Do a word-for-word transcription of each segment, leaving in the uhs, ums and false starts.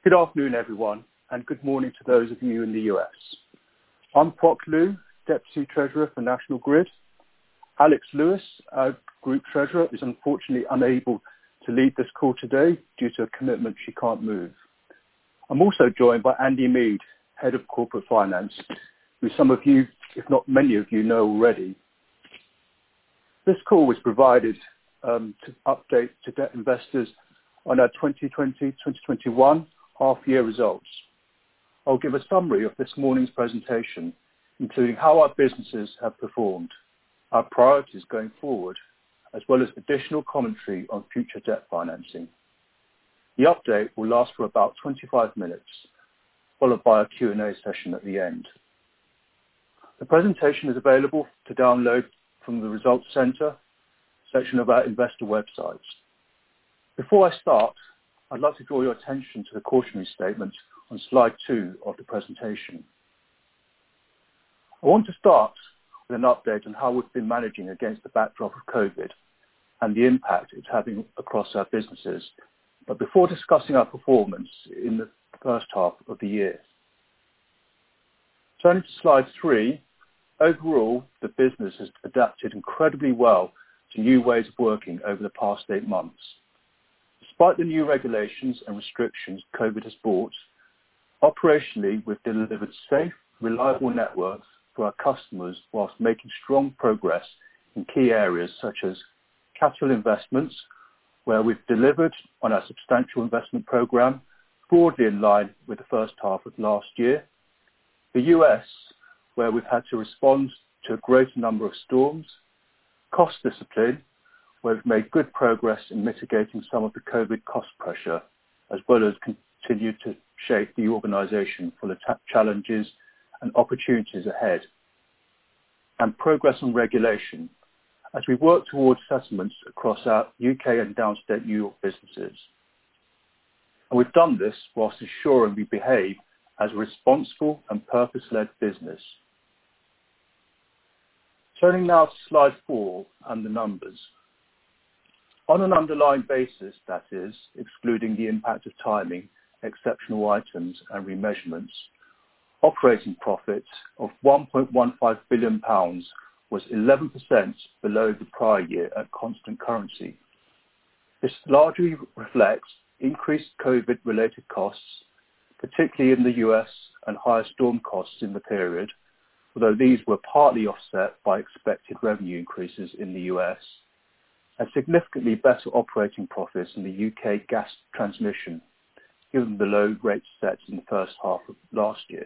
Good afternoon, everyone, and good morning to those of you in the U S. I'm Proc Liu, Deputy Treasurer for National Grid. Alex Lewis, our Group Treasurer, is unfortunately unable to lead this call today due to a commitment she can't move. I'm also joined by Andy Mead, Head of Corporate Finance, who some of you, if not many of you, know already. This call was provided um, to update to debt investors on our twenty twenty to twenty twenty-one half-year results. I'll give a summary of this morning's presentation, including how our businesses have performed, our priorities going forward, as well as additional commentary on future debt financing. The update will last for about twenty-five minutes, followed by a Q and A session at the end. The presentation is available to download from the Results Centre section of our investor websites. Before I start, I'd like to draw your attention to the cautionary statement on slide two of the presentation. I want to start with an update on how we've been managing against the backdrop of COVID and the impact it's having across our businesses, but before discussing our performance in the first half of the year. Turning to slide three, overall, the business has adapted incredibly well to new ways of working over the past eight months. Despite the new regulations and restrictions COVID has brought, operationally we've delivered safe, reliable networks for our customers whilst making strong progress in key areas such as capital investments, where we've delivered on our substantial investment programme, broadly in line with the first half of last year. The U S, where we've had to respond to a greater number of storms. Cost discipline, where we've made good progress in mitigating some of the COVID cost pressure, as well as continued to shape the organisation for the challenges and opportunities ahead. And progress on regulation, as we work towards settlements across our U K and downstate New York businesses. And we've done this whilst ensuring we behave as a responsible and purpose-led business. Turning now to slide four and the numbers. On an underlying basis, that is, excluding the impact of timing, exceptional items and remeasurements, operating profit of one point one five billion pounds was eleven percent below the prior year at constant currency. This largely reflects increased COVID-related costs, particularly in the U S, and higher storm costs in the period, although these were partly offset by expected revenue increases in the U S, and significantly better operating profits in the U K gas transmission, given the low rates set in the first half of last year.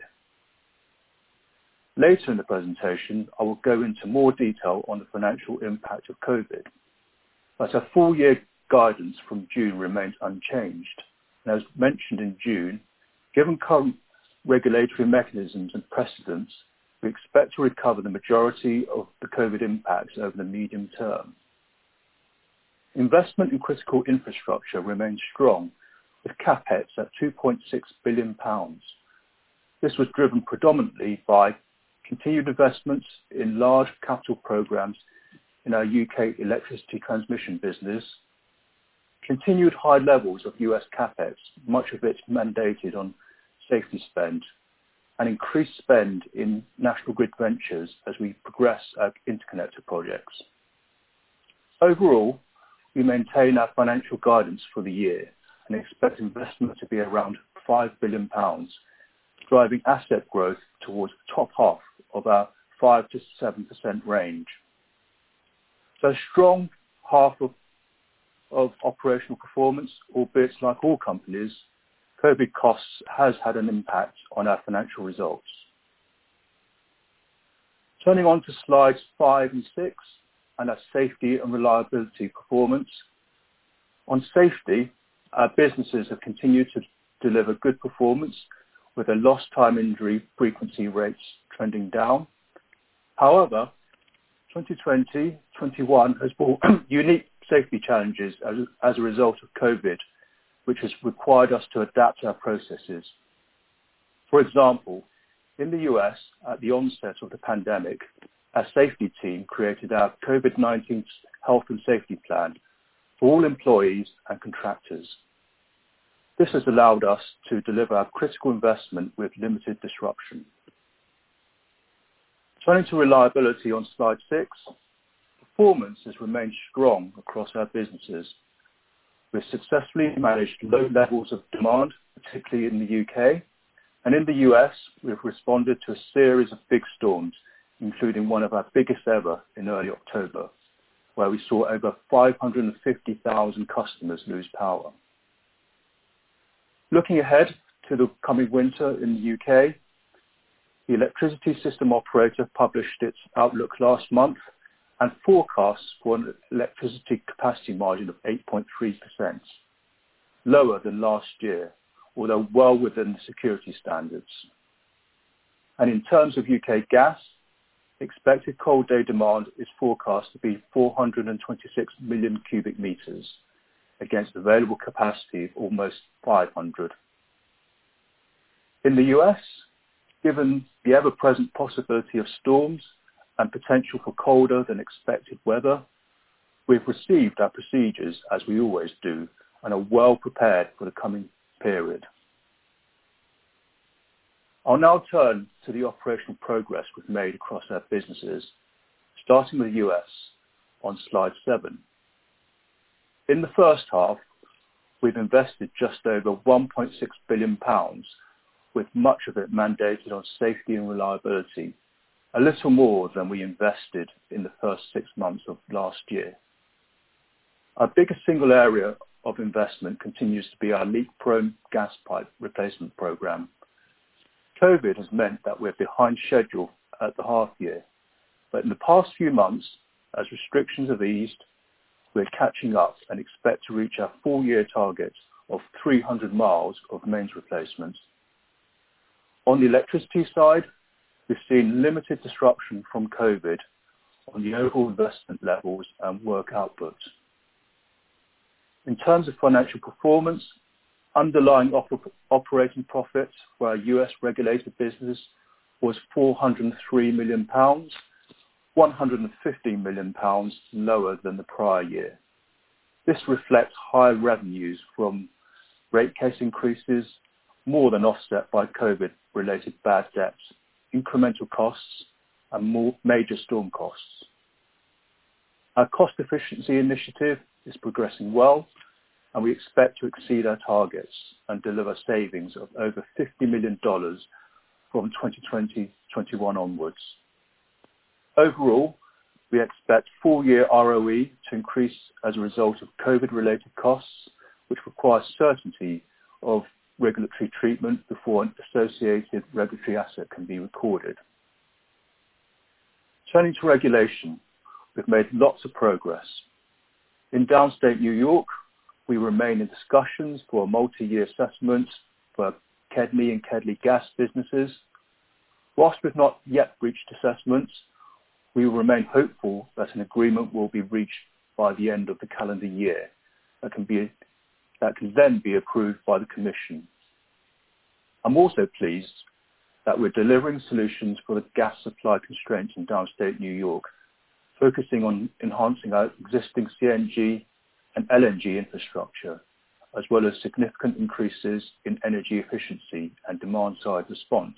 Later in the presentation, I will go into more detail on the financial impact of COVID, but our full-year guidance from June remains unchanged. And as mentioned in June, given current regulatory mechanisms and precedents, we expect to recover the majority of the COVID impacts over the medium term. Investment in critical infrastructure remains strong, with CapEx at two point six billion pounds. This was driven predominantly by continued investments in large capital programmes in our U K electricity transmission business, continued high levels of U S CapEx, much of it mandated on safety spend, and increased spend in National Grid Ventures as we progress our interconnector projects. Overall, we maintain our financial guidance for the year and expect investment to be around five billion pounds, driving asset growth towards the top half of our five to seven percent range. So a strong half of, of operational performance, albeit like all companies, COVID costs has had an impact on our financial results. Turning on to slides five and six and our safety and reliability performance. On safety, our businesses have continued to deliver good performance with a lost time injury frequency rates trending down. However, twenty twenty twenty-one has brought unique safety challenges as, as a result of COVID, which has required us to adapt our processes. For example, in the U S, at the onset of the pandemic, our safety team created our COVID nineteen health and safety plan for all employees and contractors. This has allowed us to deliver our critical investment with limited disruption. Turning to reliability on slide six, performance has remained strong across our businesses. We've successfully managed low levels of demand, particularly in the U K, and in the U S, we've responded to a series of big storms, including one of our biggest ever in early October, where we saw over five hundred fifty thousand customers lose power. Looking ahead to the coming winter in the U K, the Electricity System Operator published its outlook last month and forecasts for an electricity capacity margin of eight point three percent, lower than last year, although well within the security standards. And in terms of U K gas, expected cold day demand is forecast to be four hundred twenty-six million cubic metres, against available capacity of almost five hundred. In the U S, given the ever-present possibility of storms and potential for colder than expected weather, we've received our procedures as we always do and are well prepared for the coming period. I'll now turn to the operational progress we've made across our businesses, starting with the U S on slide seven. In the first half, we've invested just over one point six billion pounds, with much of it mandated on safety and reliability, a little more than we invested in the first six months of last year. Our biggest single area of investment continues to be our leak-prone gas pipe replacement programme. COVID has meant that we're behind schedule at the half year, but in the past few months, as restrictions have eased, we're catching up and expect to reach our full-year target of three hundred miles of mains replacement. On the electricity side, we've seen limited disruption from COVID on the overall investment levels and work output. In terms of financial performance, underlying op- operating profit for our U S regulated business was four hundred three million pounds, one hundred fifteen million pounds lower than the prior year. This reflects higher revenues from rate case increases, more than offset by COVID-related bad debts, incremental costs, and more major storm costs. Our cost efficiency initiative is progressing well, and we expect to exceed our targets and deliver savings of over fifty million dollars from twenty twenty to twenty-one onwards. Overall, we expect full-year R O E to increase as a result of COVID-related costs, which require certainty of regulatory treatment before an associated regulatory asset can be recorded. Turning to regulation, we've made lots of progress. In downstate New York, we remain in discussions for a multi-year assessment for KEDNY and KEDLI gas businesses. Whilst we've not yet reached assessments, we will remain hopeful that an agreement will be reached by the end of the calendar year that can, be, that can then be approved by the Commission. I'm also pleased that we're delivering solutions for the gas supply constraints in downstate New York, focusing on enhancing our existing C N G and L N G infrastructure, as well as significant increases in energy efficiency and demand-side response.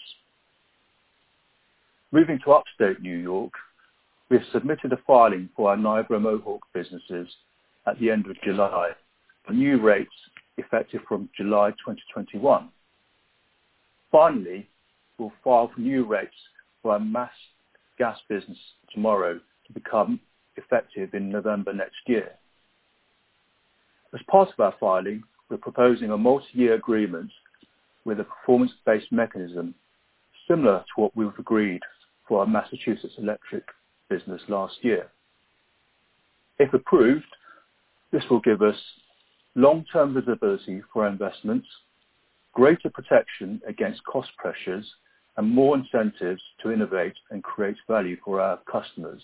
Moving to upstate New York, we have submitted a filing for our Niagara Mohawk businesses at the end of July for new rates effective from July twenty twenty-one. Finally, we'll file for new rates for our mass gas business tomorrow to become effective in November next year. As part of our filing, we're proposing a multi-year agreement with a performance-based mechanism similar to what we've agreed for our Massachusetts Electric business last year. If approved, this will give us long-term visibility for our investments, greater protection against cost pressures, and more incentives to innovate and create value for our customers.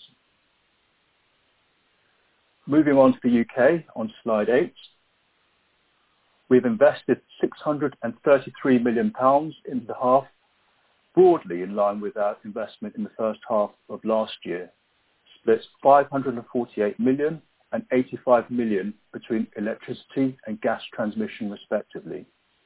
Moving on to the U K on slide eight, we've invested six hundred thirty-three million pounds in the half, broadly in line with our investment in the first half of last year, split five hundred forty-eight million pounds and eighty-five million pounds between electricity and gas transmission respectively.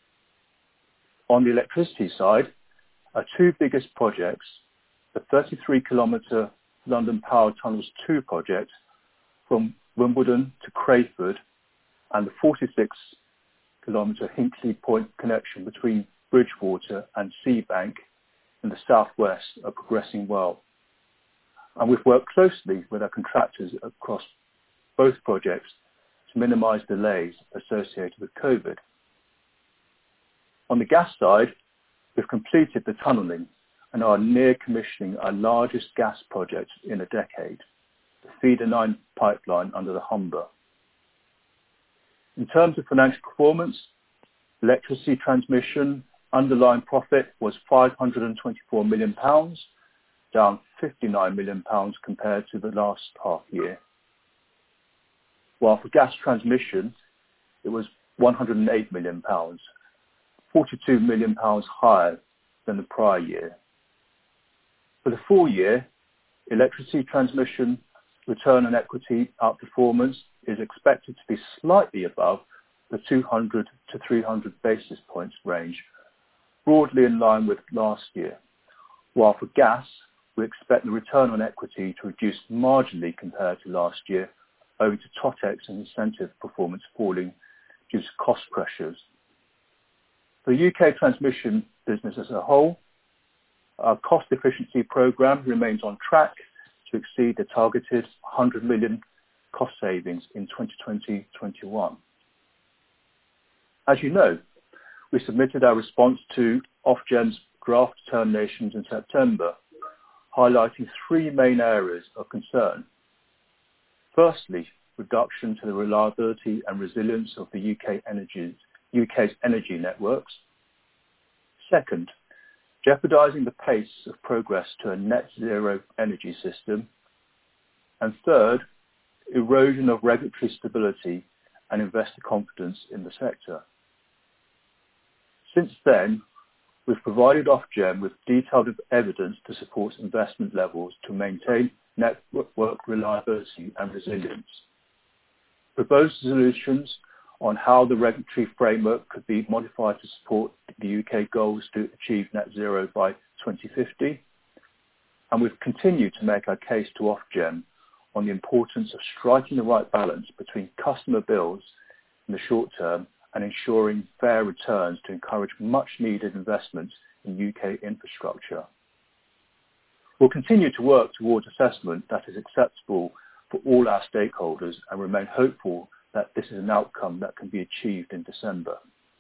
On the electricity side, our two biggest projects, the thirty-three kilometre London Power Tunnels two project from Wimbledon to Crayford and the forty-six kilometre Hinkley Point connection between Bridgewater and Seabank in the southwest are progressing well. And we've worked closely with our contractors across both projects to minimise delays associated with COVID. On the gas side, we've completed the tunnelling and are near commissioning our largest gas project in a decade, the Feeder nine pipeline under the Humber. In terms of financial performance, electricity transmission underlying profit was five hundred twenty-four million pounds, down fifty-nine million pounds compared to the last half year. While for gas transmission, it was one hundred eight million pounds, forty-two million pounds higher than the prior year. For the full year, electricity transmission return on equity outperformance is expected to be slightly above the two hundred to three hundred basis points range, broadly in line with last year. While for gas, we expect the return on equity to reduce marginally compared to last year, owing to TOTEX and incentive performance falling due to cost pressures. For the U K transmission business as a whole, our cost efficiency programme remains on track to exceed the targeted one hundred million cost savings in twenty twenty to twenty-one. As you know, we submitted our response to Ofgem's draft determinations in September, highlighting three main areas of concern. Firstly, reduction to the reliability and resilience of the U K energy, U K's energy networks. Second, jeopardising the pace of progress to a net zero energy system. And third, erosion of regulatory stability and investor confidence in the sector. Since then, we've provided Ofgem with detailed evidence to support investment levels to maintain network reliability and resilience. Proposed solutions on how the regulatory framework could be modified to support the U K goals to achieve net zero by twenty fifty. And we've continued to make our case to Ofgem on the importance of striking the right balance between customer bills in the short term and ensuring fair returns to encourage much needed investments in U K infrastructure. We'll continue to work towards assessment that is acceptable for all our stakeholders and remain hopeful that this is an outcome that can be achieved in December.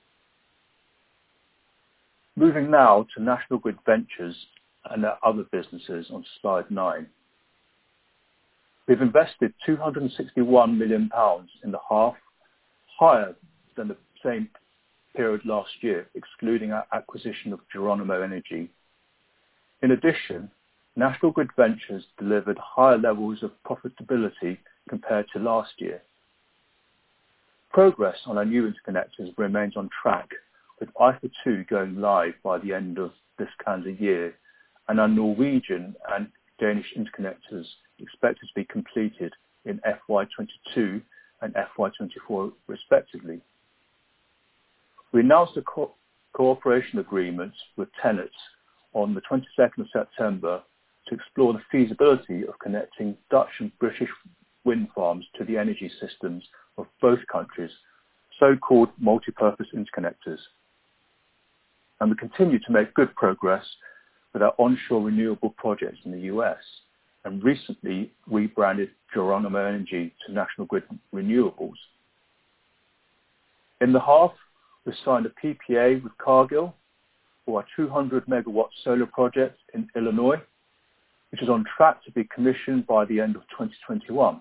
Moving now to National Grid Ventures and their other businesses on slide nine. We've invested two hundred sixty-one million pounds in the half, higher than the same period last year, excluding our acquisition of Geronimo Energy. In addition, National Grid Ventures delivered higher levels of profitability compared to last year. Progress on our new interconnectors remains on track, with I F A two going live by the end of this calendar year, and our Norwegian and Danish interconnectors expected to be completed in F Y twenty-two and F Y twenty-four respectively. We announced a co- cooperation agreement with TenneT on the twenty-second of September to explore the feasibility of connecting Dutch and British wind farms to the energy systems of both countries, so-called multi-purpose interconnectors. And we continue to make good progress with our onshore renewable projects in the U S, and recently rebranded Geronimo Energy to National Grid Renewables. In the half, we signed a P P A with Cargill for our two hundred megawatt solar project in Illinois, which is on track to be commissioned by the end of twenty twenty-one.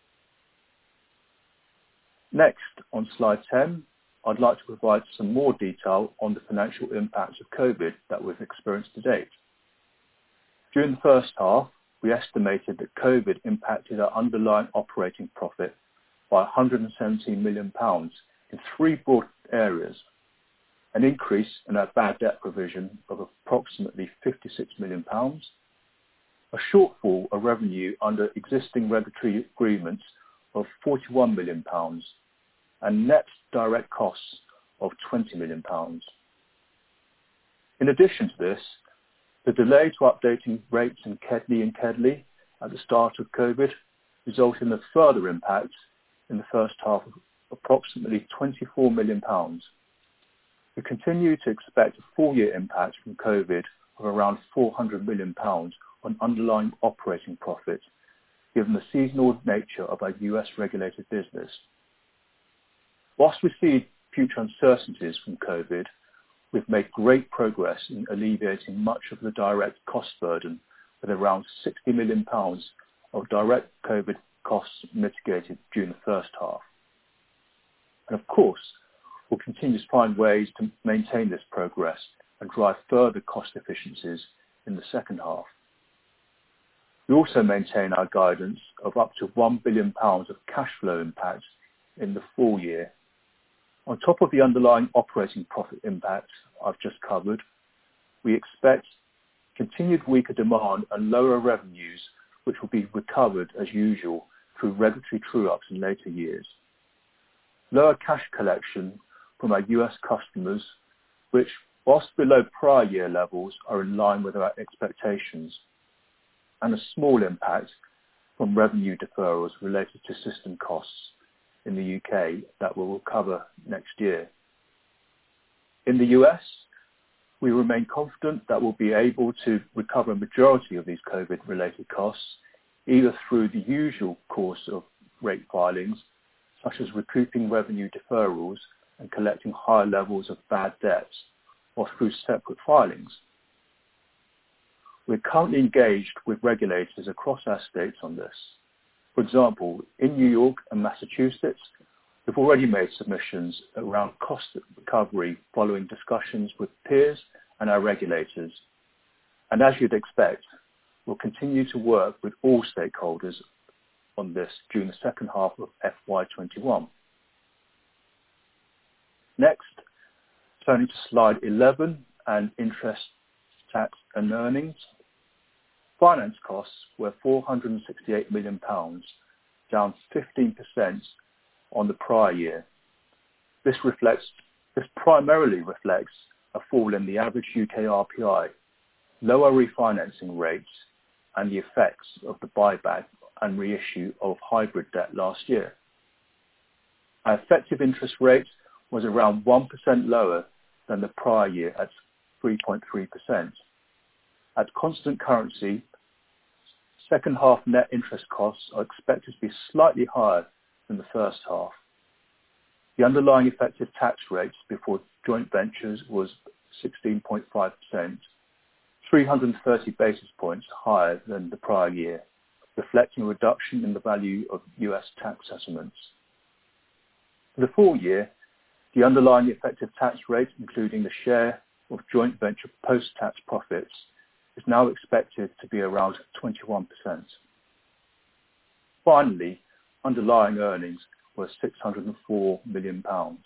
Next, on slide ten, I'd like to provide some more detail on the financial impacts of COVID that we've experienced to date. During the first half, we estimated that COVID impacted our underlying operating profit by one hundred seventeen million pounds in three broad areas: an increase in our bad debt provision of approximately fifty-six million pounds, a shortfall of revenue under existing regulatory agreements of forty-one million pounds, and net direct costs of twenty million pounds. In addition to this, the delay to updating rates in KEDLI and KEDLI at the start of COVID resulted in a further impact in the first half of approximately twenty-four million pounds. We continue to expect a full-year impact from COVID of around four hundred million pounds on underlying operating profit, given the seasonal nature of our U S regulated business. Whilst we see future uncertainties from COVID, we've made great progress in alleviating much of the direct cost burden, with around sixty million pounds of direct COVID costs mitigated during the first half. And of course, we'll continue to find ways to maintain this progress and drive further cost efficiencies in the second half. We also maintain our guidance of up to one billion pounds of cash flow impact in the full year. On top of the underlying operating profit impact I've just covered, we expect continued weaker demand and lower revenues, which will be recovered as usual through regulatory true-ups in later years. Lower cash collection from our U S customers, which, whilst below prior year levels, are in line with our expectations, and a small impact from revenue deferrals related to system costs in the U K that will recover next year. In the U S, we remain confident that we'll be able to recover a majority of these COVID-related costs, either through the usual course of rate filings, such as recouping revenue deferrals and collecting higher levels of bad debts, or through separate filings. We're currently engaged with regulators across our states on this. For example, in New York and Massachusetts, we've already made submissions around cost recovery following discussions with peers and our regulators. And as you'd expect, we'll continue to work with all stakeholders on this during the second half of F Y twenty-one. Next, turning to slide eleven and interest, tax and earnings. Finance costs were four hundred sixty-eight million pounds, down fifteen percent on the prior year. This reflects, this primarily reflects a fall in the average U K R P I, lower refinancing rates, and the effects of the buyback and reissue of hybrid debt last year. Our effective interest rate was around one percent lower than the prior year at three point three percent. At constant currency, second half net interest costs are expected to be slightly higher than the first half. The underlying effective tax rate before joint ventures was sixteen point five percent, three hundred thirty basis points higher than the prior year, reflecting a reduction in the value of U S tax settlements. For the full year, the underlying effective tax rate, including the share of joint venture post-tax profits, is now expected to be around twenty-one percent. Finally, underlying earnings were six hundred four million pounds.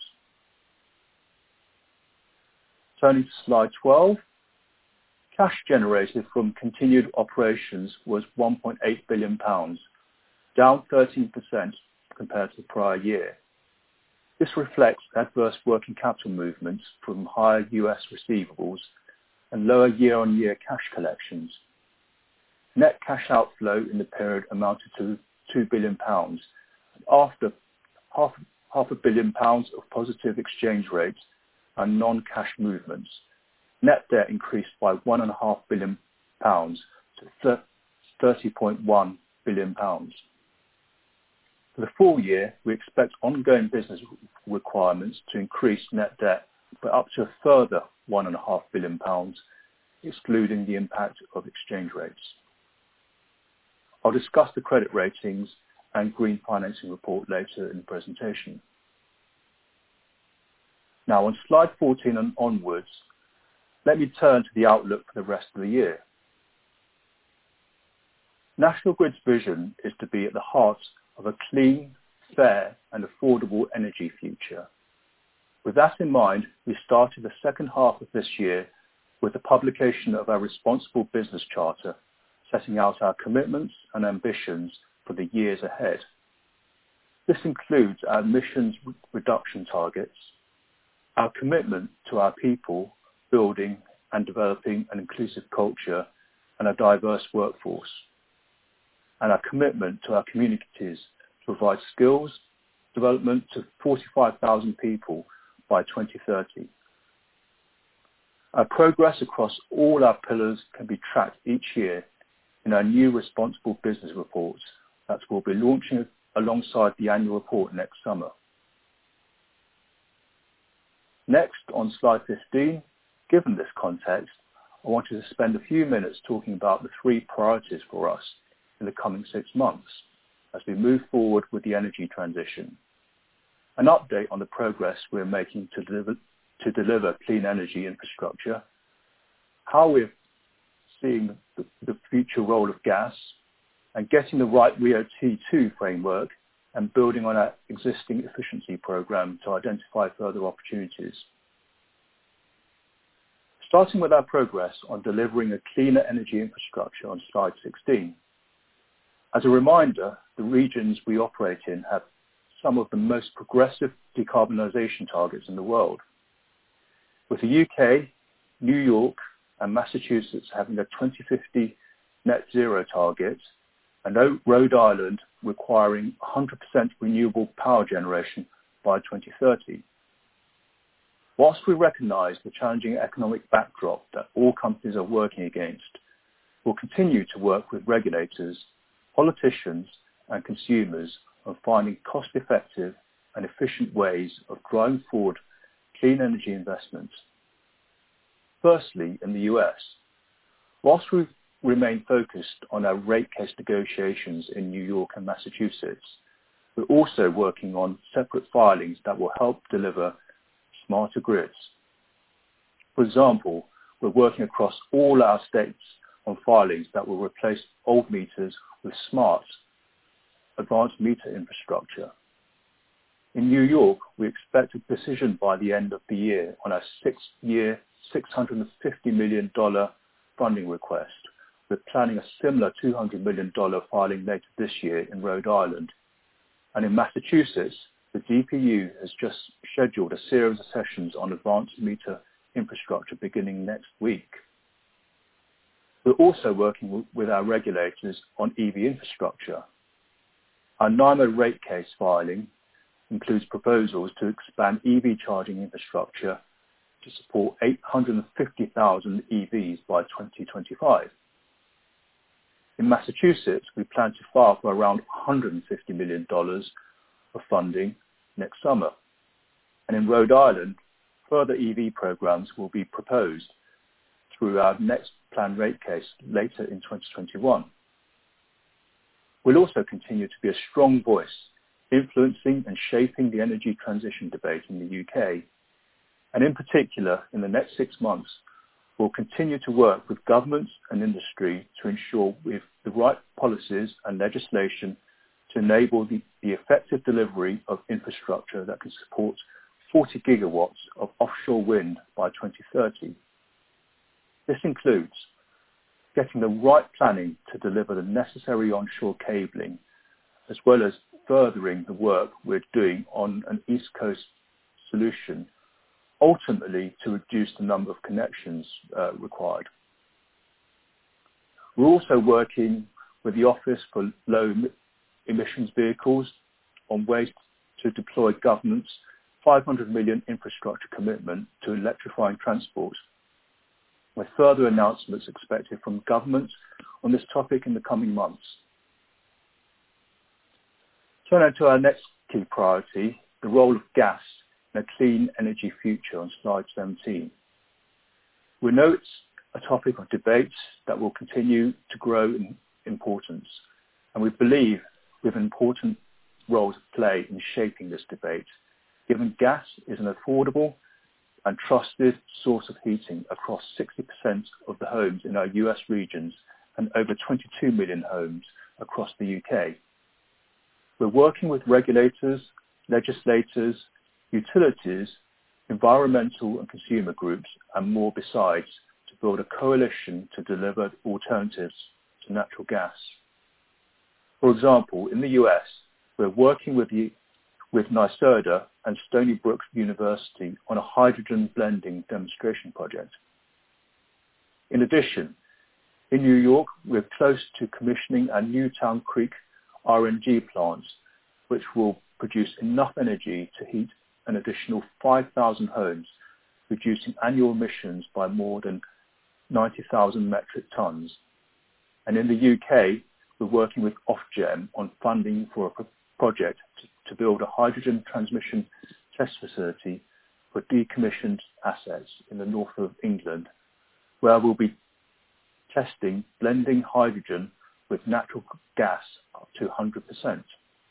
Turning to slide twelve, cash generated from continued operations was one point eight billion pounds, down thirteen percent compared to the prior year. This reflects adverse working capital movements from higher U S receivables and lower year-on-year cash collections. Net cash outflow in the period amounted to two billion pounds, after half, half a billion pounds of positive exchange rates and non-cash movements. Net debt increased by one and a half billion pounds to thirty point one billion pounds. For the full year, we expect ongoing business requirements to increase net debt by up to a further one and a half billion pounds, excluding the impact of exchange rates. I'll discuss the credit ratings and green financing report later in the presentation. Now, on slide fourteen and onwards, let me turn to the outlook for the rest of the year. National Grid's vision is to be at the heart of a clean, fair and affordable energy future. With that in mind, we started the second half of this year with the publication of our Responsible Business Charter, setting out our commitments and ambitions for the years ahead. This includes our emissions reduction targets, our commitment to our people, building and developing an inclusive culture and a diverse workforce, and our commitment to our communities to provide skills development to forty-five thousand people by twenty thirty. Our progress across all our pillars can be tracked each year in our new responsible business reports that we'll be launching alongside the annual report next summer. Next, on slide fifteen, given this context, I wanted to spend a few minutes talking about the three priorities for us in the coming six months as we move forward with the energy transition. An update on the progress we're making to deliver, to deliver clean energy infrastructure, how we're seeing the, the future role of gas, and getting the right RIIO T two framework and building on our existing efficiency program to identify further opportunities. Starting with our progress on delivering a cleaner energy infrastructure on slide sixteen. As a reminder, the regions we operate in have some of the most progressive decarbonisation targets in the world, with the U K, New York and Massachusetts having a twenty fifty net zero target, and Rhode Island requiring one hundred percent renewable power generation by twenty thirty. Whilst we recognise the challenging economic backdrop that all companies are working against, we'll continue to work with regulators, politicians and consumers on finding cost-effective and efficient ways of driving forward clean energy investment. Firstly, in the U S, whilst we remain focused on our rate case negotiations in New York and Massachusetts, we're also working on separate filings that will help deliver smarter grids. For example, we're working across all our states on filings that will replace old meters with smart, advanced meter infrastructure. In New York, we expect a decision by the end of the year on our six-year, six hundred fifty million dollars funding request. We're planning a similar two hundred million dollars filing later this year in Rhode Island. And in Massachusetts, the D P U has just scheduled a series of sessions on advanced meter infrastructure beginning next week. We're also working with our regulators on E V infrastructure. Our NYMO rate case filing includes proposals to expand E V charging infrastructure to support eight hundred fifty thousand E Vs by twenty twenty-five. In Massachusetts, we plan to file for around one hundred fifty million dollars of funding next summer. And in Rhode Island, further E V programs will be proposed through our next planned rate case later in twenty twenty-one. We'll also continue to be a strong voice, influencing and shaping the energy transition debate in the U K. And in particular, in the next six months, we'll continue to work with governments and industry to ensure we have the right policies and legislation to enable the, the effective delivery of infrastructure that can support forty gigawatts of offshore wind by twenty thirty. This includes getting the right planning to deliver the necessary onshore cabling, as well as furthering the work we're doing on an East Coast solution, ultimately to reduce the number of connections uh, required. We're also working with the Office for Low Emissions Vehicles on ways to deploy government's five hundred million infrastructure commitment to electrifying transport, with further announcements expected from government on this topic in the coming months. Turning to our next key priority, the role of gas in a clean energy future on slide seventeen. We know it's a topic of debate that will continue to grow in importance, and we believe we have an important role to play in shaping this debate, given gas is an affordable and trusted source of heating across sixty percent of the homes in our U S regions and over twenty-two million homes across the U K. We're working with regulators, legislators, utilities, environmental and consumer groups, and more besides, to build a coalition to deliver alternatives to natural gas. For example, in the U S, we're working with the with NYSERDA and Stony Brook University on a hydrogen blending demonstration project. In addition, in New York, we're close to commissioning a Newtown Creek R N G plant, which will produce enough energy to heat an additional five thousand homes, reducing annual emissions by more than ninety thousand metric tons. And in the U K, we're working with Ofgem on funding for a pro- project to, to build a hydrogen transmission test facility for decommissioned assets in the north of England, where we'll be testing blending hydrogen with natural gas up to one hundred percent.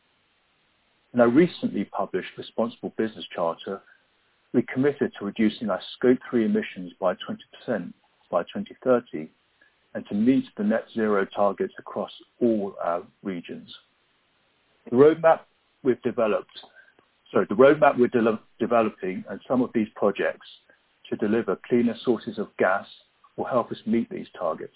In our recently published Responsible Business Charter, we committed to reducing our Scope three emissions by twenty percent by twenty thirty and to meet the net zero targets across all our regions. The roadmap we've developed, sorry, the roadmap we're de- developing and some of these projects to deliver cleaner sources of gas will help us meet these targets.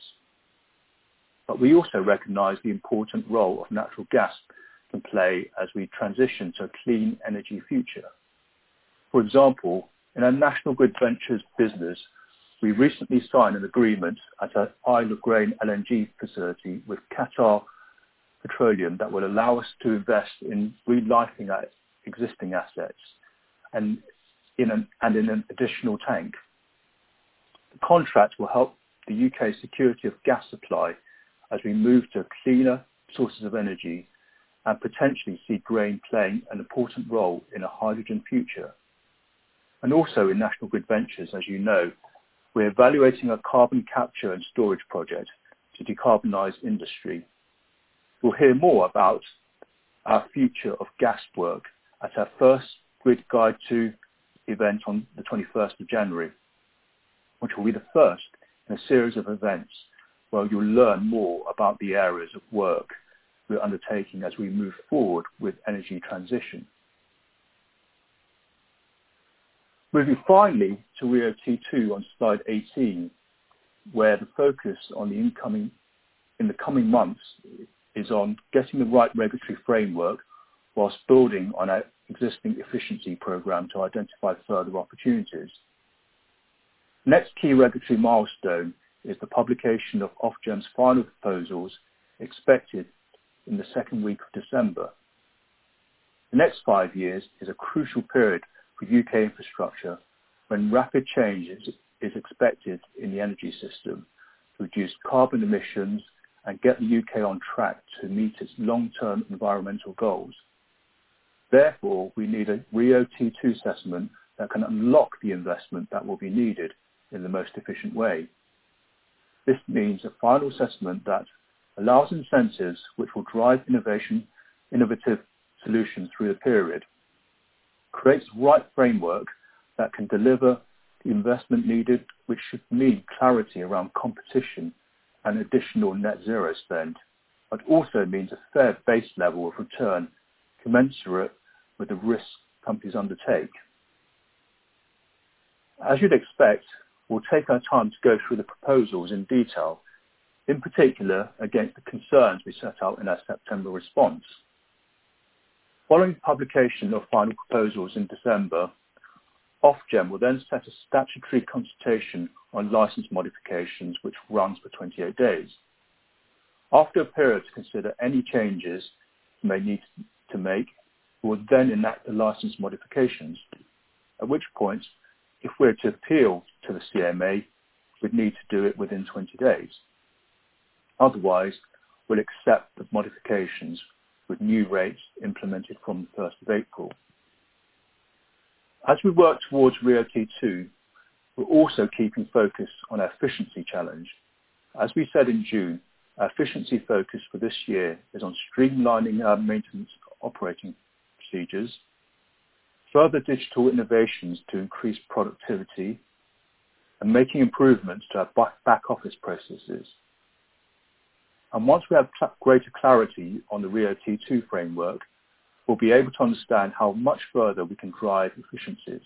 But we also recognise the important role of natural gas can play as we transition to a clean energy future. For example, in our National Grid Ventures business, we recently signed an agreement at our Isle of Grain L N G facility with Qatar Petroleum that will allow us to invest in relighting our existing assets and in an, and in an additional tank. The contract will help the U K security of gas supply as we move to cleaner sources of energy and potentially see grain playing an important role in a hydrogen future. And also in National Grid Ventures, as you know, we're evaluating a carbon capture and storage project to decarbonise industry. We'll hear more about our future of gas work at our first Grid Guide two event on the twenty-first of January, which will be the first in a series of events where you'll learn more about the areas of work we're undertaking as we move forward with energy transition. Moving finally to R I I O T two on slide eighteen, where the focus on the incoming, in the coming months is on getting the right regulatory framework whilst building on our existing efficiency programme to identify further opportunities. Next key regulatory milestone is the publication of Ofgem's final proposals expected in the second week of December. The next five years is a crucial period for U K infrastructure when rapid change is, is expected in the energy system to reduce carbon emissions and get the U K on track to meet its long-term environmental goals. Therefore, we need a R I I O T two assessment that can unlock the investment that will be needed in the most efficient way. This means a final assessment that allows incentives which will drive innovation, innovative solutions through the period, creates the right framework that can deliver the investment needed, which should mean clarity around competition and additional net zero spend, but also means a fair base level of return commensurate with the risks companies undertake. As you'd expect, we'll take our time to go through the proposals in detail, in particular against the concerns we set out in our September response. Following the publication of final proposals in December, Ofgem will then set a statutory consultation on licence modifications which runs for twenty-eight days. After a period to consider any changes you may need to make, we will then enact the licence modifications, at which point, if we're to appeal to the C M A, we'd need to do it within twenty days. Otherwise, we'll accept the modifications with new rates implemented from the first of April. As we work towards R I I O T two, we're also keeping focus on our efficiency challenge. As we said in June, our efficiency focus for this year is on streamlining our maintenance operating procedures, further digital innovations to increase productivity, and making improvements to our back office processes. And once we have cl- greater clarity on the R I I O T two framework, we'll be able to understand how much further we can drive efficiencies.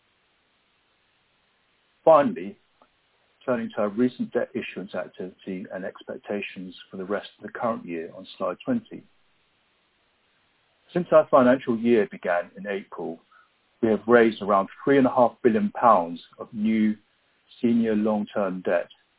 Finally, turning to our recent debt issuance activity and expectations for the rest of the current year on slide twenty. Since our financial year began in April, we have raised around three point five billion pounds of new senior long-term debt,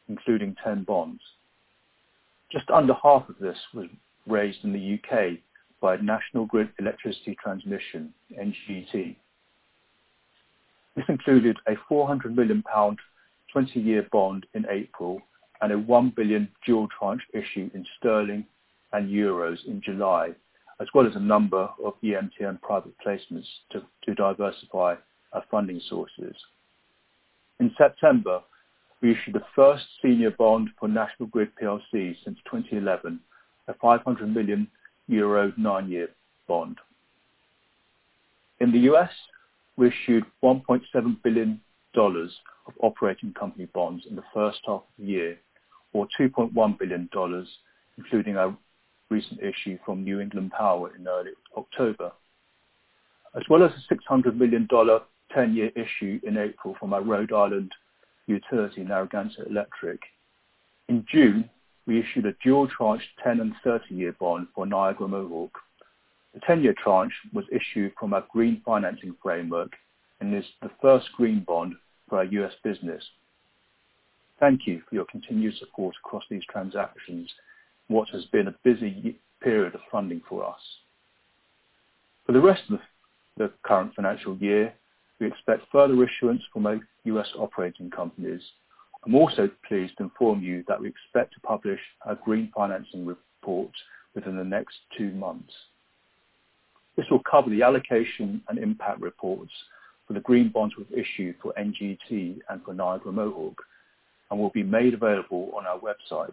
including ten bonds. Just under half of this was raised in the U K by National Grid Electricity Transmission, N G T. This included a four hundred million pounds twenty-year bond in April and a one billion pounds dual tranche issue in sterling and euros in July, as well as a number of E M T N private placements to, to diversify our funding sources. In September, we issued the first senior bond for National Grid P L C since twenty eleven, a five hundred million euro nine-year bond. In the U S, we issued one point seven billion dollars of operating company bonds in the first half of the year, or two point one billion dollars, including our recent issue from New England Power in early October, as well as a six hundred million dollars ten-year issue in April from our Rhode Island utility, Narragansett Electric. In June, we issued a dual tranche ten and thirty-year bond for Niagara Mohawk. The ten-year tranche was issued from our green financing framework and is the first green bond for our U S business. Thank you for your continued support across these transactions, what has been a busy period of funding for us. For the rest of the, the current financial year, we expect further issuance from our U S operating companies. I'm also pleased to inform you that we expect to publish our green financing report within the next two months. This will cover the allocation and impact reports for the green bonds we've issued for N G T and for Niagara Mohawk, and will be made available on our website.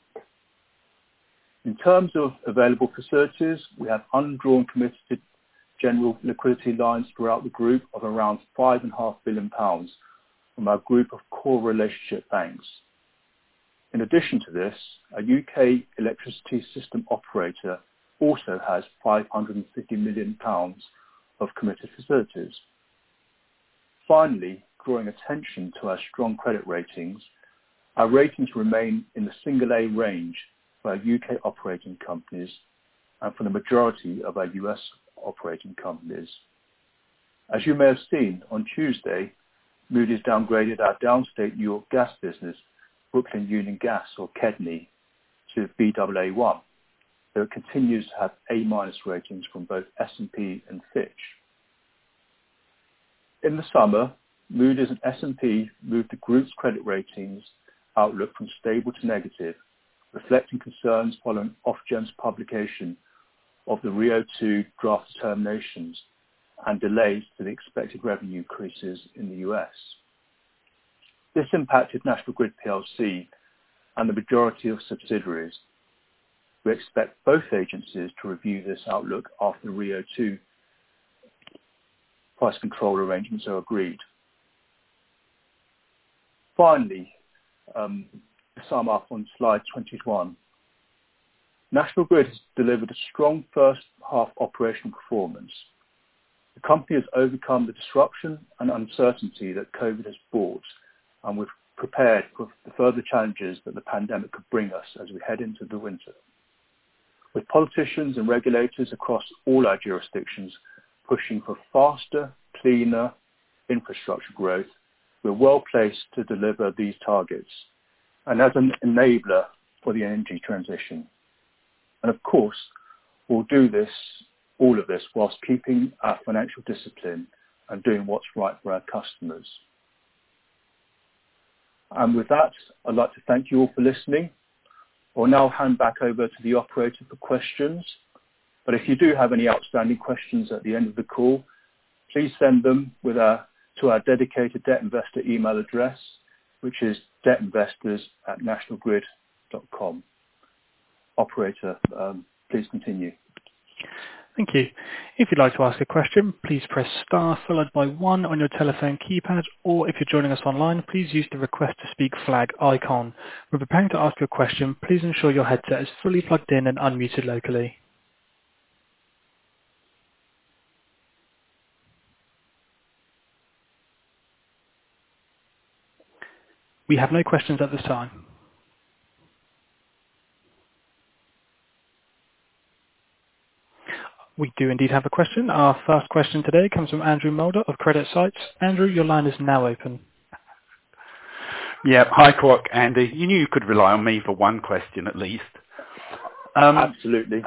In terms of available facilities, we have undrawn committed general liquidity lines throughout the group of around five point five billion pounds from our group of core relationship banks. In addition to this, a U K electricity system operator also has five hundred fifty million pounds of committed facilities. Finally, drawing attention to our strong credit ratings, our ratings remain in the single A range for our U K operating companies and for the majority of our U S operating companies. As you may have seen, on Tuesday, Moody's downgraded our downstate New York gas business, Brooklyn Union Gas, or KEDNY, to B A A one, though it continues to have A- ratings from both S and P and Fitch. In the summer, Moody's and S and P moved the group's credit ratings outlook from stable to negative, reflecting concerns following Ofgem's publication of the RIIO two draft determinations and delays to the expected revenue increases in the U S. This impacted National Grid P L C and the majority of subsidiaries. We expect both agencies to review this outlook after the RIIO two price control arrangements are agreed. Finally, um, to sum up on slide twenty-one, National Grid has delivered a strong first half operational performance. The company has overcome the disruption and uncertainty that COVID has brought, and we're prepared for the further challenges that the pandemic could bring us as we head into the winter. With politicians and regulators across all our jurisdictions pushing for faster, cleaner infrastructure growth, we're well placed to deliver these targets and as an enabler for the energy transition. And of course, we'll do this, all of this, whilst keeping our financial discipline and doing what's right for our customers. And with that, I'd like to thank you all for listening. I'll now hand back over to the operator for questions. But if you do have any outstanding questions at the end of the call, please send them with our, to our dedicated debt investor email address, which is debtinvestors at nationalgrid dot com. Operator, um, please continue. Thank you. If you'd like to ask a question, please press star followed by one on your telephone keypad, or if you're joining us online, please use the request to speak flag icon. When preparing to ask your question, please ensure your headset is fully plugged in and unmuted locally. We have no questions at this time. We do indeed have a question. Our first question today comes from Andrew Mulder of CreditSights. Andrew, your line is now open. Yeah. Hi, Kwok, Andy. You knew you could rely on me for one question at least. Um, Absolutely.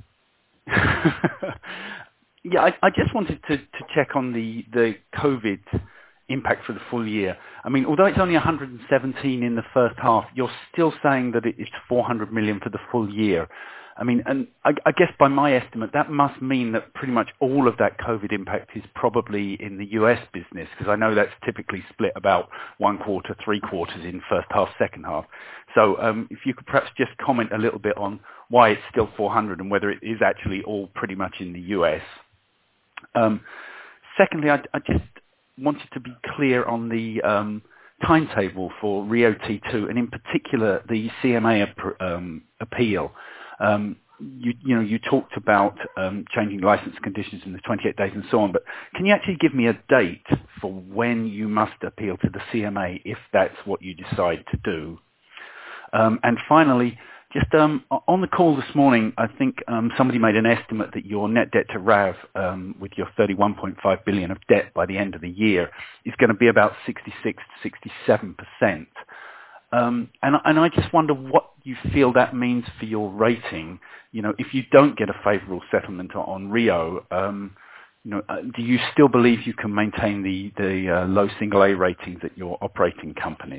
Yeah, I, I just wanted to, to check on the, the COVID impact for the full year. I mean, although it's only one hundred seventeen in the first half, you're still saying that it's four hundred million for the full year. I mean, and I, I guess by my estimate, that must mean that pretty much all of that COVID impact is probably in the U S business, because I know that's typically split about one quarter, three quarters in first half, second half. So um, if you could perhaps just comment a little bit on why it's still four hundred and whether it is actually all pretty much in the U S. Um, secondly, I, I just wanted to be clear on the um, timetable for Rio T two, and in particular the C M A ap- um, appeal. Um, you, you know, you talked about um, changing license conditions in the twenty-eight days and so on, but can you actually give me a date for when you must appeal to the C M A if that's what you decide to do? Um, and finally, just um, on the call this morning, I think um, somebody made an estimate that your net debt to R A V, um, with your thirty-one point five billion of debt by the end of the year, is going to be about sixty-six to sixty-seven percent. Um, and, and I just wonder what you feel that means for your rating. You know, if you don't get a favourable settlement on Rio, um, you know, uh, do you still believe you can maintain the, the uh, low single A ratings at your operating companies?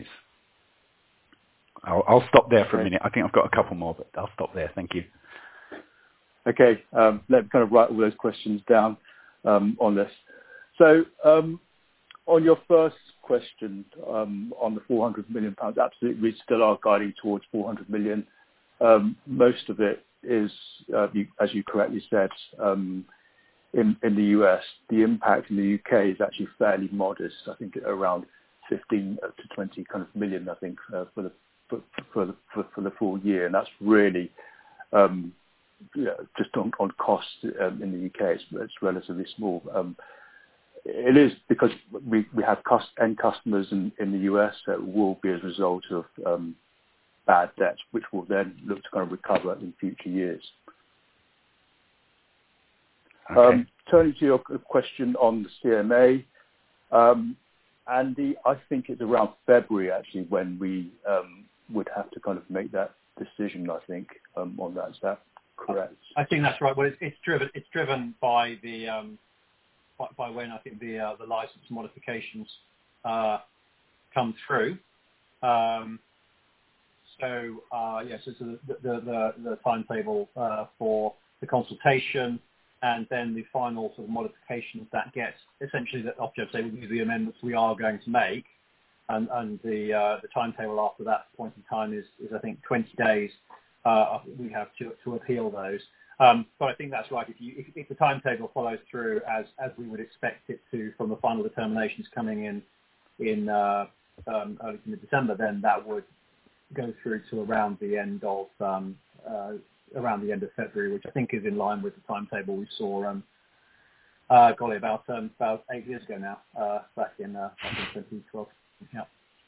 I'll, I'll stop there for okay. a minute. I think I've got a couple more, but I'll stop there. Thank you. Okay, um, let me kind of write all those questions down um, on this. So um, on your first question um, on the four hundred million pounds, absolutely, we still are guiding towards four hundred million. Um, most of it is, uh, you, as you correctly said, um, in, in the U S. The impact in the U K is actually fairly modest. I think around fifteen to twenty kind of million, I think, uh, for the For, for the for, for the full year, and that's really um, yeah, just on, on cost um, in the U K. It's, it's relatively small. Um, it is because we, we have cost, end customers in, in the U S that will be as a result of um, bad debt, which will then look to kind of recover in future years. Okay. Um, turning to your question on the C M A. Um, Andy, I think it's around February actually when we um, would have to kind of make that decision. I think um, on that. Is that correct? I think that's right. Well, it's, it's driven. It's driven by the um, by, by when I think the uh, the license modifications uh, come through. Um, so uh, yes, yeah, so the, the the the timetable uh, for the consultation. And then the final sort of modifications that get essentially that Ofgem say will be the amendments we are going to make, and, and the uh, the timetable after that point in time is, is I think twenty days. Uh, we have to to appeal those. Um, but I think that's right. If you if, if the timetable follows through as as we would expect it to from the final determinations coming in in uh, um, early to mid-December, then that would go through to around the end of um, uh, around the end of February, which I think is in line with the timetable we saw, um, uh, golly, about um, about eight years ago now, uh, back in uh, back in twenty twelve. Yeah.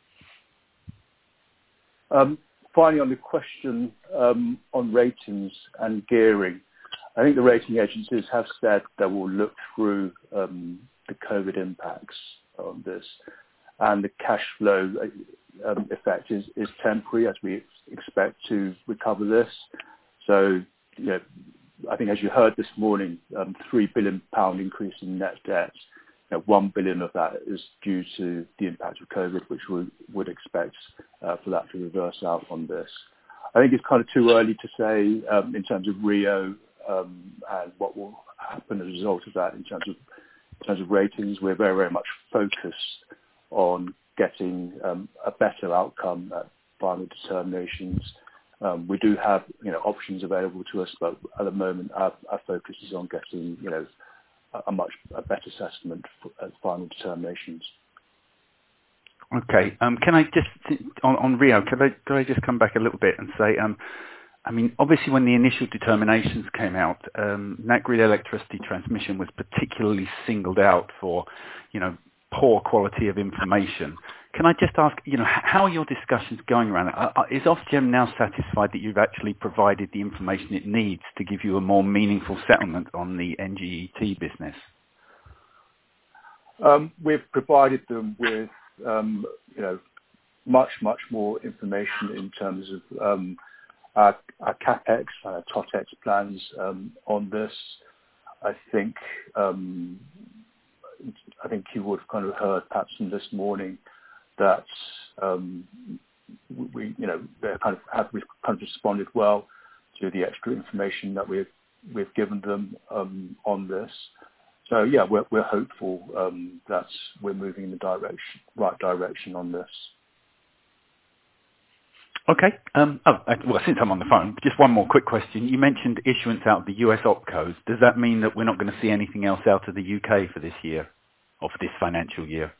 Um, finally, on the question um, on ratings and gearing, I think the rating agencies have said they will look through um, the COVID impacts on this, and the cash flow um, effect is, is temporary as we expect to recover this. So, you know, I think as you heard this morning, um, three billion pound increase in net debt, you know, one billion of that is due to the impact of COVID, which we would expect uh, for that to reverse out on this. I think it's kind of too early to say um, in terms of Rio um, and what will happen as a result of that in terms of in terms of ratings. We're very, very much focused on getting um, a better outcome at final determinations. Um, we do have, you know, options available to us, but at the moment our, our focus is on getting, you know, a, a much a better settlement for, at final determinations. Okay. Um, can I just on, on Rio? Could I could I just come back a little bit and say, um, I mean, obviously when the initial determinations came out, um, NatGrid electricity transmission was particularly singled out for, you know, poor quality of information. Can I just ask, you know, how are your discussions going around it? Is Ofgem now satisfied that you've actually provided the information it needs to give you a more meaningful settlement on the N G E T business? Um, we've provided them with, um, you know, much, much more information in terms of um, our, our CapEx and our TOTEX plans um, on this. I think um, I think you would have kind of heard perhaps from this morning that um, we, you know, they kind of have we've kind of responded well to the extra information that we've we've given them um, on this. So yeah, we're we're hopeful um, that we're moving in the direction right direction on this. Okay. Um, oh, uh, well, since I'm on the phone, just one more quick question. You mentioned issuance out of the U S opcos. Does that mean that we're not going to see anything else out of the U K for this year, or for this financial year?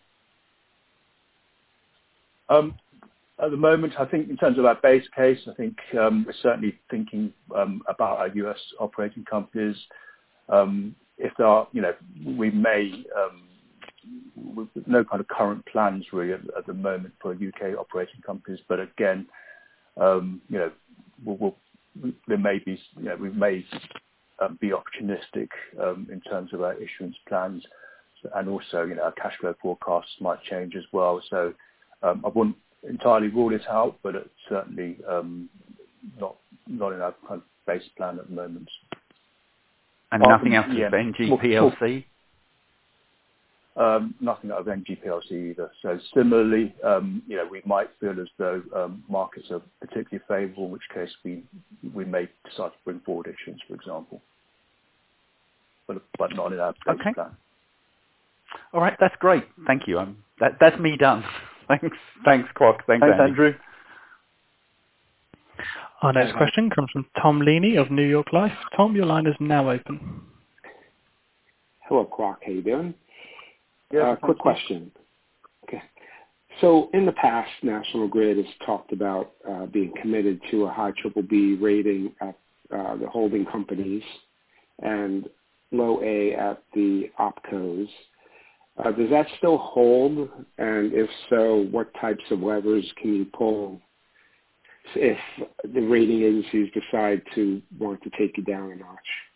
Um, at the moment, I think in terms of our base case, I think um, we're certainly thinking um, about our U S operating companies. Um, if there are, you know, we may, um, with no kind of current plans really at, at the moment for U K operating companies, but again, um, you know, we'll, we'll, there may be, you know, we may um, be opportunistic um, in terms of our issuance plans, and also, you know, our cash flow forecasts might change as well. So um, I wouldn't entirely rule it out, but it's certainly um, not not in our kind of base plan at the moment. And Apart nothing from, else yeah, of N G P L C? Um, nothing out of N G P L C either. So similarly, um, you know, we might feel as though um, markets are particularly favourable, in which case we we may decide to bring forward issuance, for example, but but not in our base Okay. plan. All right, that's great. Thank you. Um, that that's me done. Thanks, thanks, Kwok. Thanks, Thanks, Andy. Andrew. Our next question comes from Tom Leaney of New York Life. Tom, your line is now open. Hello, Kwok. How you doing? Yeah, uh, quick question. Okay. So in the past, National Grid has talked about uh, being committed to a high triple B rating at uh, the holding companies and low A at the opcos. Uh, does that still hold? And if so, what types of levers can you pull if the rating agencies decide to want to take you down a notch?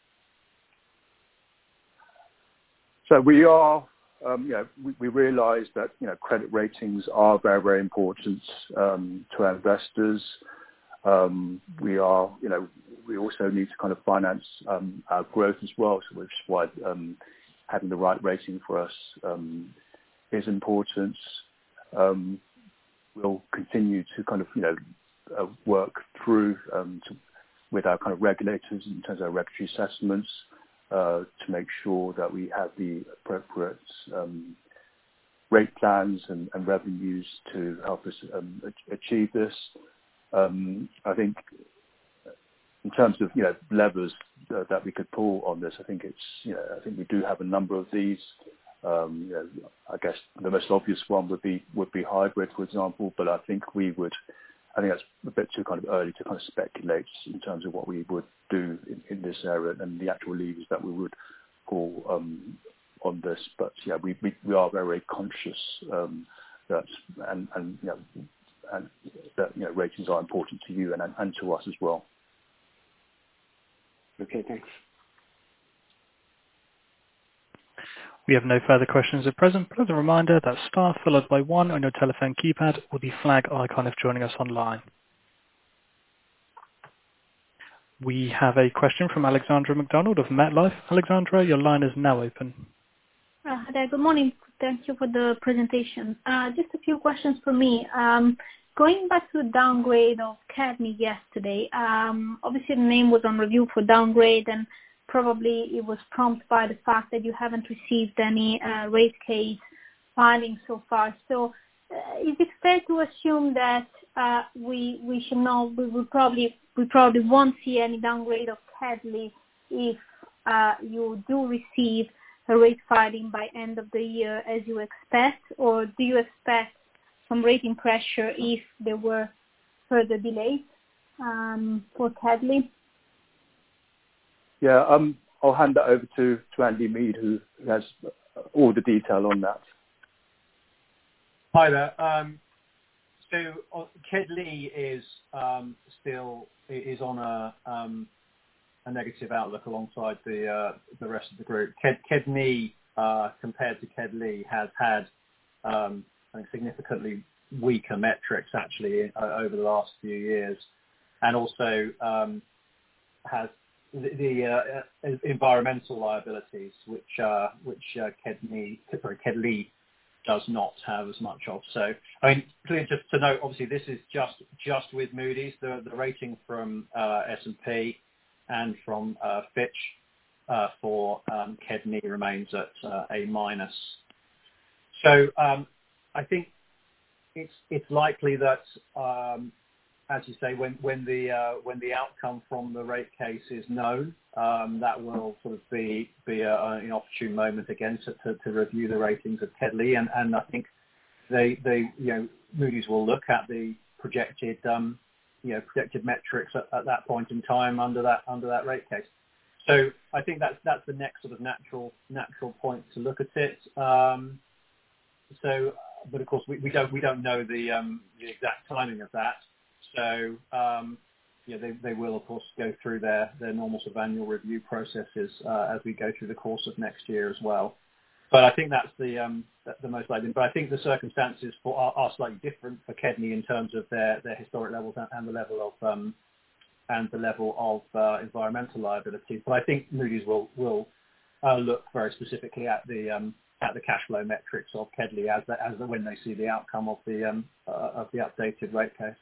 So we are, um, you know, we, we realise that, you know, credit ratings are very, very important um, to our investors. Um, we are, you know, we also need to kind of finance um, our growth as well, so which is why um, having the right rating for us um, is important. Um, we'll continue to kind of, you know, uh, work through um, to, with our kind of regulators in terms of our regulatory assessments uh, to make sure that we have the appropriate um, rate plans and, and revenues to help us um, achieve this. Um, I think in terms of, you know, levers uh, that we could pull on this, I think it's, you know, I think we do have a number of these. Um, you know, I guess the most obvious one would be would be hybrid, for example. But I think we would, I think that's a bit too kind of early to kind of speculate in terms of what we would do in, in this area and the actual levers that we would pull um, on this. But yeah, we we, we are very, very conscious um, that and and you know and that, you know, ratings are important to you and and to us as well. Okay, thanks. We have no further questions at present, but as a reminder, that's star followed by one on your telephone keypad or the flag icon if joining us online. We have a question from Alexandra McDonald of MetLife. Alexandra, your line is now open. Uh, hi there. Good morning. Thank you for the presentation. Uh, just a few questions for me. Um, going back to the downgrade of Cadme yesterday, um, obviously the name was on review for downgrade, and probably it was prompted by the fact that you haven't received any uh, rate case filing so far. So uh, is it fair to assume that uh, we we should know we will probably we probably won't see any downgrade of Cadme if uh, you do receive a rate filing by end of the year as you expect, or do you expect some rating pressure if there were further delays um, for Cadme? Yeah, um, I'll hand that over to, to Andy Mead, who has all the detail on that. Hi there. Um, so uh, Kedley is um, still is on a um, a negative outlook alongside the uh, the rest of the group. Ked, Kedme uh, compared to Kedley has had um, I think significantly weaker metrics actually uh, over the last few years, and also um, has the, the uh, environmental liabilities, which uh, which uh, KEDNY, sorry, KEDLI does not have as much of. So, I mean, clearly just to note, obviously this is just just with Moody's. The the rating from uh, S and P and from uh, Fitch uh, for um, KEDNY remains at uh, A minus. So um, I think it's it's likely that, um, as you say, when when the uh, when the outcome from the rate case is known, um, that will sort of be be a, an opportune moment again to, to, to review the ratings of KEDLI, and, and I think they they you know Moody's will look at the projected um, you know projected metrics at, at that point in time under that under that rate case. So I think that's that's the next sort of natural natural point to look at it. Um, So, but of course, we, we don't we don't know the um, the exact timing of that. So, um, yeah, they they will of course go through their, their normal sort of annual review processes uh, as we go through the course of next year as well. But I think that's the um, the most likely. But I think the circumstances for are, are slightly different for KEDNY in terms of their, their historic levels and, and the level of um, and the level of uh, environmental liabilities. But I think Moody's will will uh, look very specifically at the um, at the cash flow metrics of KEDLI as the, as the, when they see the outcome of the um, uh, of the updated rate case.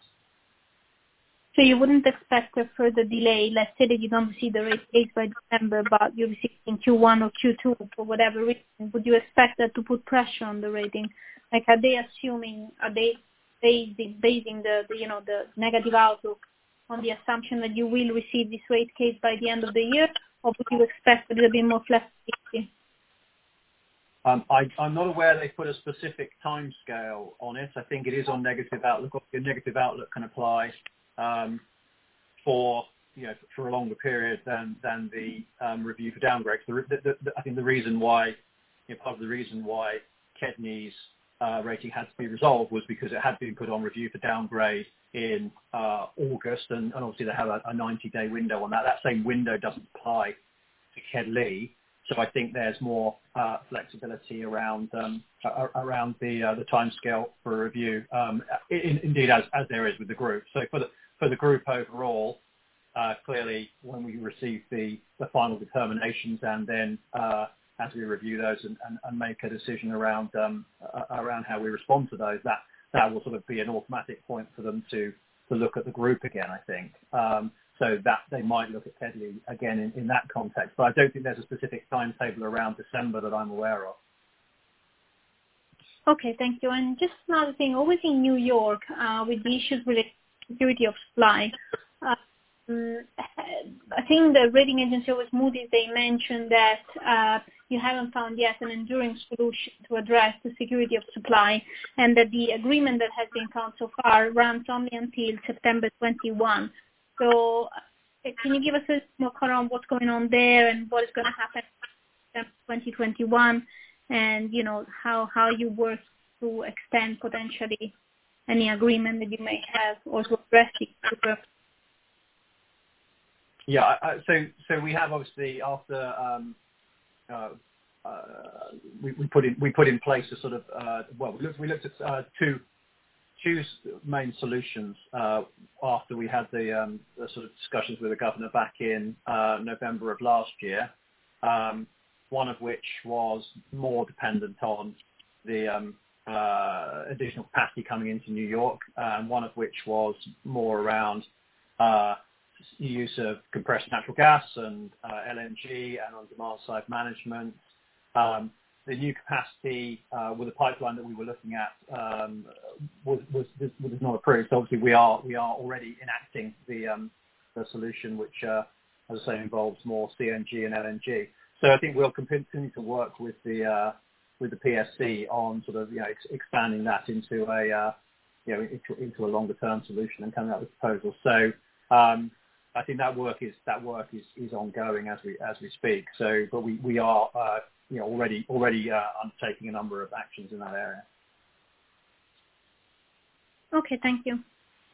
So you wouldn't expect a further delay. Let's say that you don't receive the rate case by December, but you receive it in Q one or Q two for whatever reason. Would you expect that to put pressure on the rating? Like, are they assuming, are they basing, basing the, the you know the negative outlook on the assumption that you will receive this rate case by the end of the year, or would you expect a little bit more flexibility? Um, I, I'm not aware they put a specific timescale on it. I think it is on negative outlook. A negative outlook can apply um, for you know for a longer period than than the um, review for downgrades. The, the, the, I think the reason why, you know, part of the reason why KEDNY's uh, rating had to be resolved was because it had been put on review for downgrade in uh, August, and, and obviously they have a, a ninety-day window on that. That same window doesn't apply to KEDLI. So I think there's more uh, flexibility around um, uh, around the uh, the timescale for review. Um, in, indeed, as as there is with the group. So for the for the group overall, uh, clearly when we receive the, the final determinations and then uh, as we review those and, and, and make a decision around um, uh, around how we respond to those, that that will sort of be an automatic point for them to to look at the group again. I think. Um, So that they might look at KEDLI again in, in that context. But I don't think there's a specific timetable around December that I'm aware of. Okay, thank you. And just another thing, always in New York, uh, with the issues related to security of supply, uh, I think the rating agency was Moody's, they mentioned that uh, you haven't found yet an enduring solution to address the security of supply, and that the agreement that has been found so far runs only until September twenty-first. So uh, can you give us a little more color on what's going on there and what is going to happen in twenty twenty-one, and, you know, how, how you work to extend potentially any agreement that you may have or to address it? Yeah, I, so so we have obviously after um, uh, uh, we, we put in we put in place a sort of uh, well we looked we looked at uh, two two main solutions uh, after we had the, um, the sort of discussions with the governor back in uh, November of last year. Um, one of which was more dependent on the um, uh, additional capacity coming into New York, and one of which was more around uh, use of compressed natural gas and uh, L N G and on-demand side management. Um, the new capacity uh, with the pipeline that we were looking at um, was, was, was not approved. So obviously we are we are already enacting the um, the solution, which, uh, as I say, involves more C N G and L N G. So I think we'll continue to work with the uh, with the P S C on sort of you know ex- expanding that into a uh, you know into, into a longer term solution and coming up with proposals. So um, I think that work is that work is, is ongoing as we as we speak. So, but we we are uh, you know already already uh, undertaking a number of actions in that area. Okay, thank you.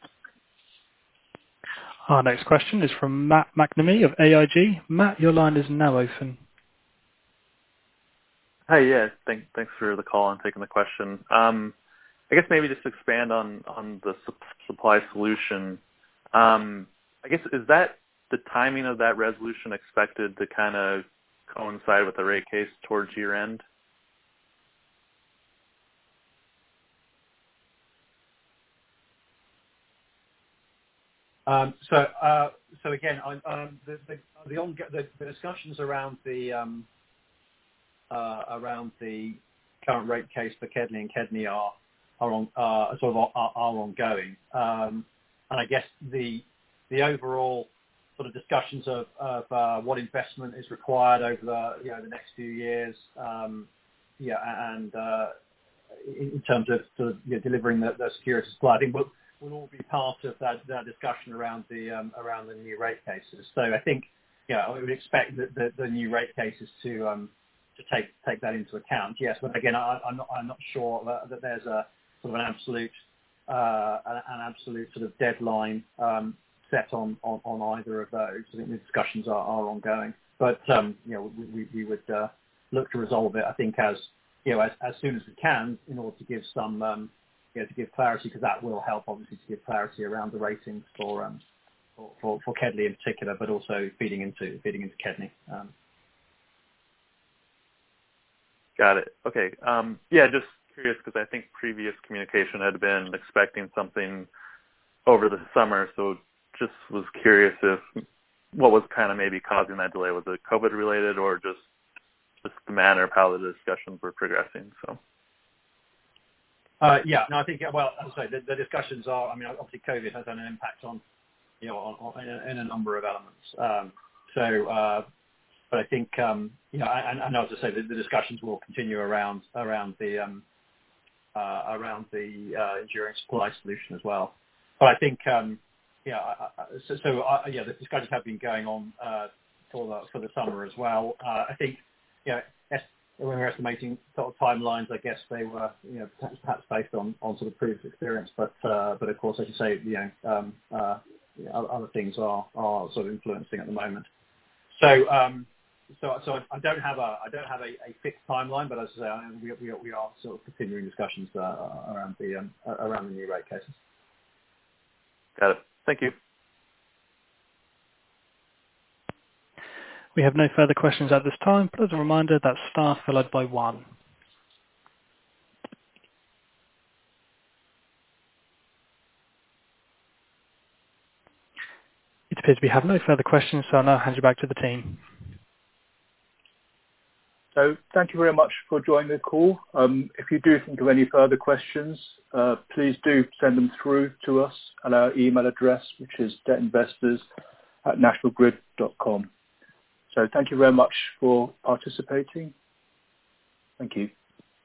Our next question is from Matt McNamee of A I G. Matt, your line is now open. Hi, yeah, thank, thanks for the call and taking the question. Um, I guess maybe just expand on, on the su- supply solution. Um, I guess, is that the timing of that resolution expected to kind of coincide with the rate case towards year end? Um, so, uh, so again, I, um, the the the, on, the the discussions around the um, uh, around the current rate case for KEDNY and KEDNY are are on uh, sort of are, are ongoing, um, and I guess the the overall sort of discussions of, of uh, what investment is required over the you know the next few years, um, yeah, and uh, in, in terms of, sort of you know, delivering the, the security supply, I think we'll, will all be part of that, that discussion around the um, around the new rate cases. So I think, yeah, I would expect that the, the new rate cases to um, to take take that into account. Yes, but again, I, I'm not I'm not sure that, that there's a sort of an absolute uh, an, an absolute sort of deadline um, set on, on, on either of those. I think the discussions are, are ongoing, but um, you know we, we, we would uh, look to resolve it. I think as you know as, as soon as we can, in order to give some um, you know, to give clarity, because that will help obviously to give clarity around the ratings for um, for, for, for KEDLI in particular, but also feeding into feeding into KEDNY. Um, Got it. Okay. Um, yeah, just curious because I think previous communication had been expecting something over the summer, so just was curious if what was kind of maybe causing that delay. Was it COVID related or just just the manner of how the discussions were progressing? So. Uh, yeah, no, I think, well, as I say, the, the discussions are, I mean, obviously COVID has had an impact on, you know, on, on, in, a, in a number of elements. Um, so, uh, but I think, um, you know, and, and as I say, the, the discussions will continue around, around the, um, uh, around the uh, enduring supply solution as well. But I think, um, yeah, I, I, so, so I, yeah, the discussions have been going on uh, for the, for the summer as well. Uh, I think, you know, when we were estimating sort of timelines, I guess they were, you know, perhaps, perhaps based on, on sort of previous experience. But uh, but of course, as you say, you know, um, uh, you know, other things are, are sort of influencing at the moment. So um, so so I don't have a I don't have a, a fixed timeline, but as I say, I, we, we we are sort of continuing discussions uh, around the um, around the new rate cases. Got it. Thank you. We have no further questions at this time, but as a reminder, that's star followed by one. It appears we have no further questions, so I'll now hand you back to the team. So thank you very much for joining the call. Um, if you do think of any further questions, uh, please do send them through to us at our email address, which is debtinvestors at national grid dot com. So thank you very much for participating. Thank you.